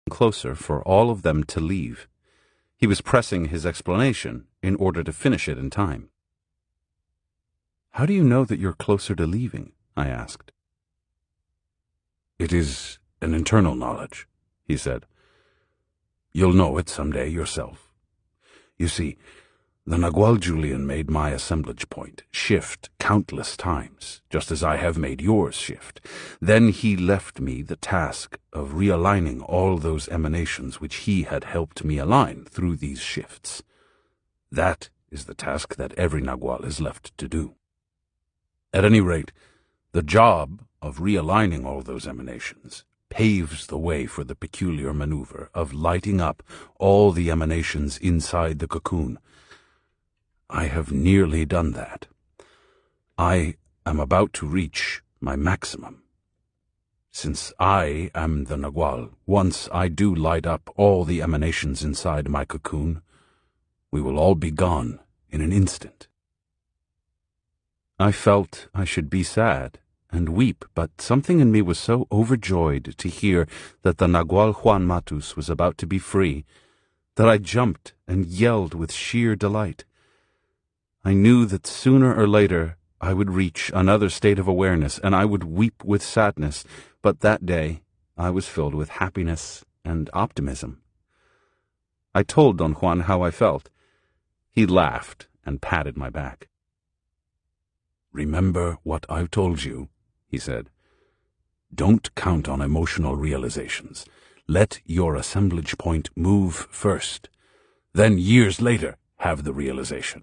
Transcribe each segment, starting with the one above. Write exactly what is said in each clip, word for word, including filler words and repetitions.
closer for all of them to leave. He was pressing his explanation in order to finish it in time. "How do you know that you're closer to leaving?" I asked. "It is an internal knowledge," he said. "You'll know it someday yourself. You see, the Nagual Julian made my assemblage point shift countless times, just as I have made yours shift. Then he left me the task of realigning all those emanations which he had helped me align through these shifts. That is the task that every Nagual is left to do. At any rate, the job of realigning all those emanations paves the way for the peculiar maneuver of lighting up all the emanations inside the cocoon. I have nearly done that. I am about to reach my maximum. Since I am the Nagual, once I do light up all the emanations inside my cocoon, we will all be gone in an instant." I felt I should be sad and weep, but something in me was so overjoyed to hear that the Nagual Juan Matus was about to be free that I jumped and yelled with sheer delight. I knew that sooner or later I would reach another state of awareness and I would weep with sadness, but that day I was filled with happiness and optimism. I told Don Juan how I felt. He laughed and patted my back. "Remember what I've told you," he said. "Don't count on emotional realizations. Let your assemblage point move first. Then years later, have the realization."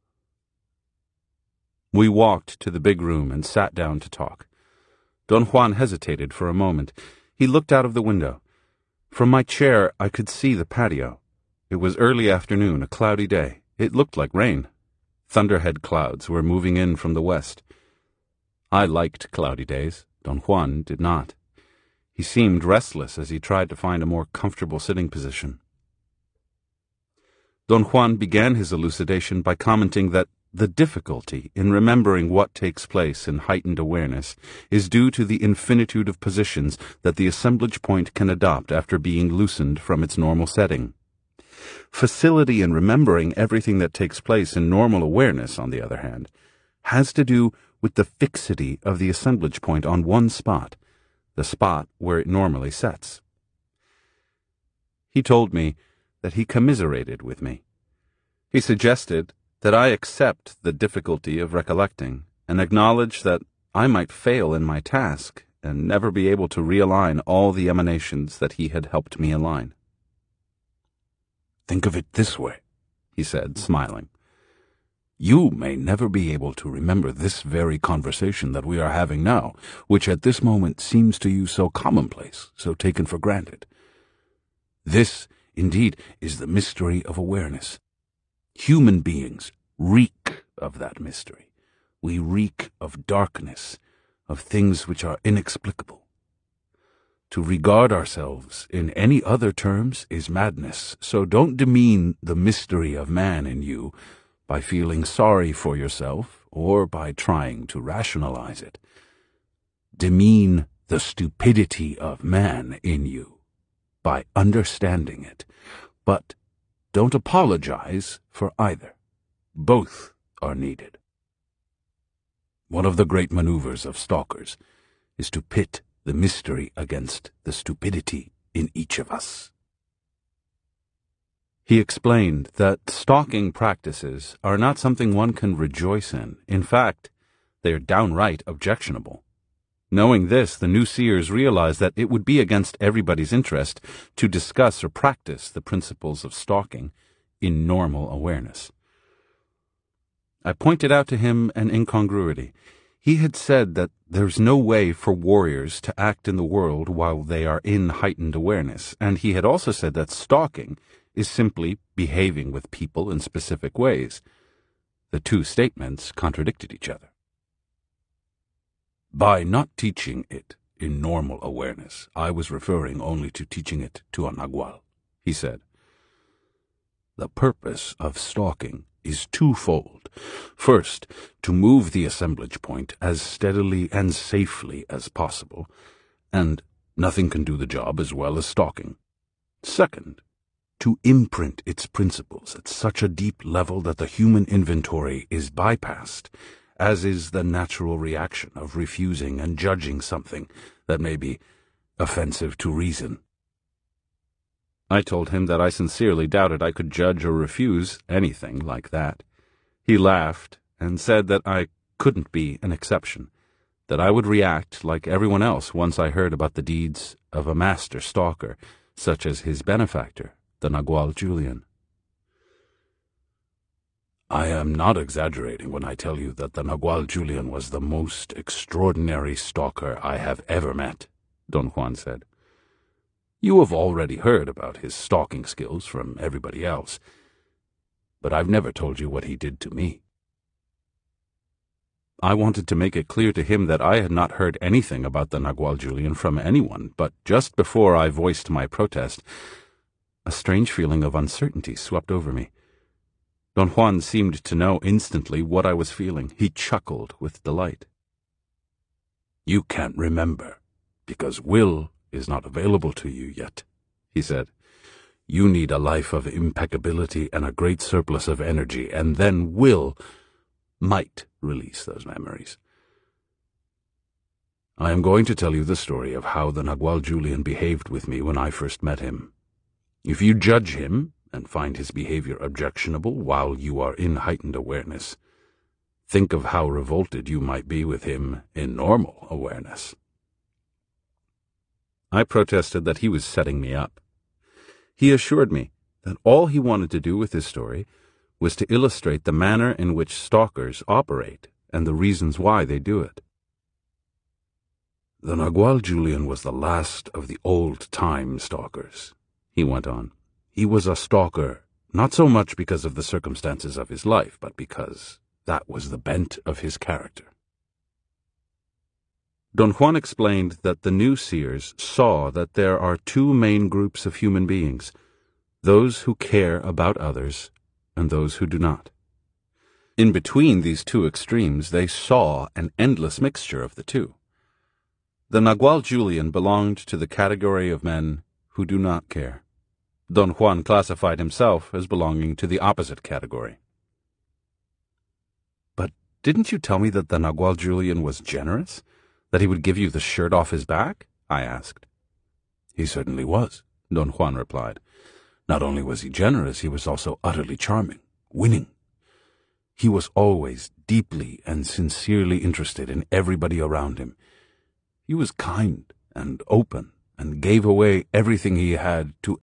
We walked to the big room and sat down to talk. Don Juan hesitated for a moment. He looked out of the window. From my chair, I could see the patio. It was early afternoon, a cloudy day. It looked like rain. Thunderhead clouds were moving in from the west. I liked cloudy days. Don Juan did not. He seemed restless as he tried to find a more comfortable sitting position. Don Juan began his elucidation by commenting that the difficulty in remembering what takes place in heightened awareness is due to the infinitude of positions that the assemblage point can adopt after being loosened from its normal setting. Facility in remembering everything that takes place in normal awareness, on the other hand, has to do with the fixity of the assemblage point on one spot, the spot where it normally sets. He told me that he commiserated with me. He suggested that I accept the difficulty of recollecting and acknowledge that I might fail in my task and never be able to realign all the emanations that he had helped me align. "Think of it this way," he said, smiling. "You may never be able to remember this very conversation that we are having now, which at this moment seems to you so commonplace, so taken for granted. This, indeed, is the mystery of awareness. Human beings reek of that mystery. We reek of darkness, of things which are inexplicable. To regard ourselves in any other terms is madness, so don't demean the mystery of man in you by feeling sorry for yourself or by trying to rationalize it. Demean the stupidity of man in you by understanding it, but don't apologize for either. Both are needed. One of the great maneuvers of stalkers is to pit the mystery against the stupidity in each of us." He explained that stalking practices are not something one can rejoice in. In fact, they are downright objectionable. Knowing this, the new seers realized that it would be against everybody's interest to discuss or practice the principles of stalking in normal awareness. I pointed out to him an incongruity. He had said that there's no way for warriors to act in the world while they are in heightened awareness, and he had also said that stalking is simply behaving with people in specific ways. The two statements contradicted each other. "By not teaching it in normal awareness, I was referring only to teaching it to a Nagual," he said. "The purpose of stalking is twofold. First, to move the assemblage point as steadily and safely as possible, and nothing can do the job as well as stalking. Second, to imprint its principles at such a deep level that the human inventory is bypassed, as is the natural reaction of refusing and judging something that may be offensive to reason. I told him that I sincerely doubted I could judge or refuse anything like that. He laughed and said that I couldn't be an exception, that I would react like everyone else once I heard about the deeds of a master stalker, such as his benefactor, the Nagual Julian. I am not exaggerating when I tell you that the Nagual Julian was the most extraordinary stalker I have ever met, Don Juan said. You have already heard about his stalking skills from everybody else, but I've never told you what he did to me. I wanted to make it clear to him that I had not heard anything about the Nagual Julian from anyone, but just before I voiced my protest, a strange feeling of uncertainty swept over me. Don Juan seemed to know instantly what I was feeling. He chuckled with delight. You can't remember, because will is not available to you yet, he said. You need a life of impeccability and a great surplus of energy, and then will might release those memories. I am going to tell you the story of how the Nagual Julian behaved with me when I first met him. If you judge him and find his behavior objectionable while you are in heightened awareness, think of how revolted you might be with him in normal awareness. I protested that he was setting me up. He assured me that all he wanted to do with his story was to illustrate the manner in which stalkers operate and the reasons why they do it. The Nagual Julian was the last of the old-time stalkers, he went on. He was a stalker, not so much because of the circumstances of his life, but because that was the bent of his character. Don Juan explained that the new seers saw that there are two main groups of human beings, those who care about others and those who do not. In between these two extremes, they saw an endless mixture of the two. The Nagual Julian belonged to the category of men who do not care. Don Juan classified himself as belonging to the opposite category. But didn't you tell me that the Nagual Julian was generous? That he would give you the shirt off his back? I asked. He certainly was, Don Juan replied. Not only was he generous, he was also utterly charming, winning. He was always deeply and sincerely interested in everybody around him. He was kind and open and gave away everything he had to